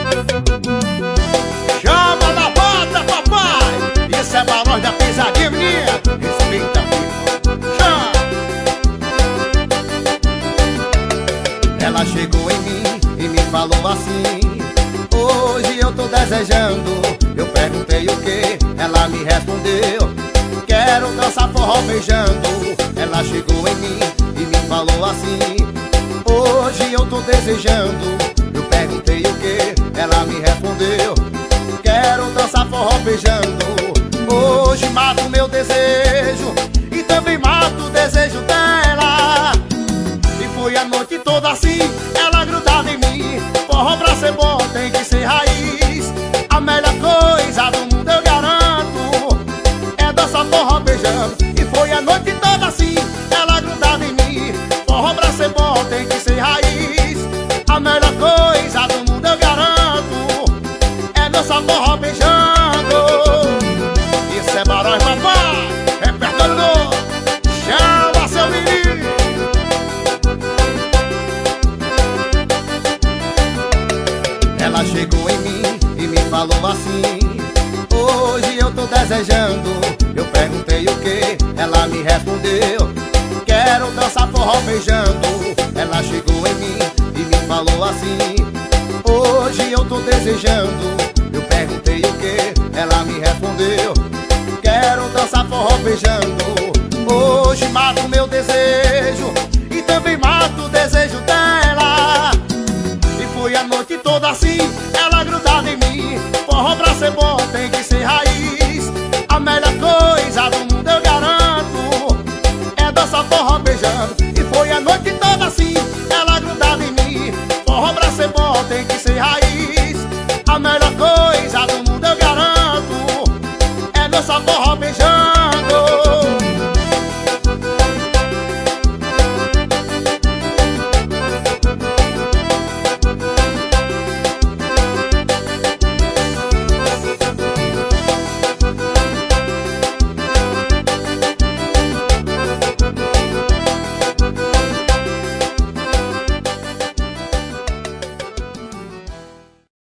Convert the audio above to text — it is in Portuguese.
Chama na bota, papai. Isso é barulho da pisadinha, menina. Respeita, filho. Chama. Ela chegou em mim e me falou assim: hoje eu tô desejando. Eu perguntei o que, ela me respondeu: quero dançar forró beijando. Ela chegou em mim e me falou assim: hoje eu tô desejando. Eu perguntei o que, ela me respondeu: quero dançar forró beijando. Hoje mato meu desejo e também mato o desejo dela. E foi a noite toda assim, ela grudada em mim. Forró pra ser bom tem que ser raiz. A melhor coisa do mundo eu garanto é dançar forró beijando. E foi a noite toda assim, ela grudada em mim. Forró pra ser bom tem que ser raiz. A melhor coisa do mundo eu garanto é dançar forró beijando. Isso é barulho, papai. Repertório novo. Chama seu menino. Ela chegou em mim e me falou assim: hoje eu tô desejando. Eu perguntei o que, ela me respondeu: quero dançar forró beijando. Ela chegou em mim e me falou assim: hoje eu tô desejando. Eu perguntei o que, ela me respondeu: quero dançar forró beijando. Hoje mato meu desejo e também mato o desejo dela. E foi a noite toda assim, ela grudada em mim. Forró pra ser bom tem que ser raiz. A melhor coisa do mundo eu garanto é dançar forró beijando. E foi a noite toda assim, ela grudada em mim. Forró pra ser bom tem que ser raiz. A melhor coisa do mundo eu garanto é dançar forró